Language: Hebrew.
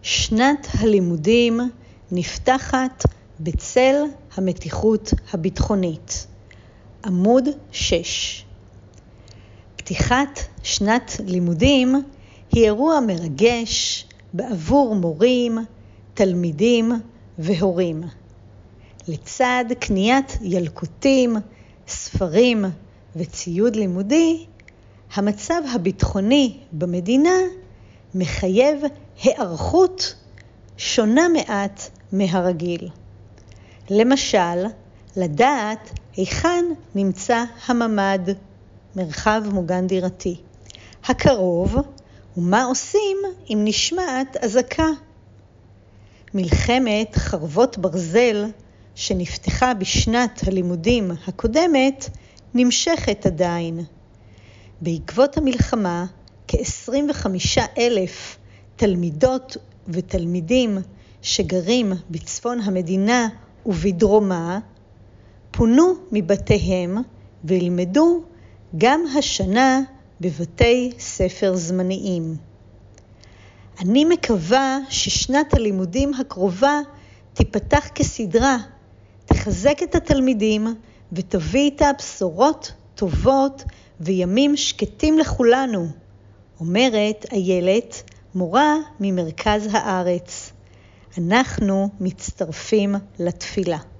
שנת הלימודים נפתחת בצל המתיחות הביטחונית. עמוד 6. פתיחת שנת לימודים היא אירוע מרגש בעבור מורים, תלמידים והורים. לצד קניית ילקוטים, ספרים וציוד לימודי, המצב הביטחוני במדינה מחייב היערכות שונה מעט מהרגיל. למשל, לדעת היכן נמצא הממ"ד, מרחב מוגן דירתי, הקרוב, ומה עושים אם נשמעת אזעקה. מלחמת חרבות ברזל שנפתחה בשנת הלימודים הקודמת נמשכת עדיין. בעקבות המלחמה, כ-25,000 תלמידות ותלמידים שגרים בצפון המדינה ובדרומה, פונו מבתיהם וילמדו גם השנה בבתי ספר זמניים. אני מקווה ששנת הלימודים הקרובה תיפתח כסדרה, תחזק את התלמידים ותביא איתה בשורות טובות וימים שקטים לכולנו, אומרת איילת, מורה ממרכז הארץ. אנחנו מצטרפים לתפילה.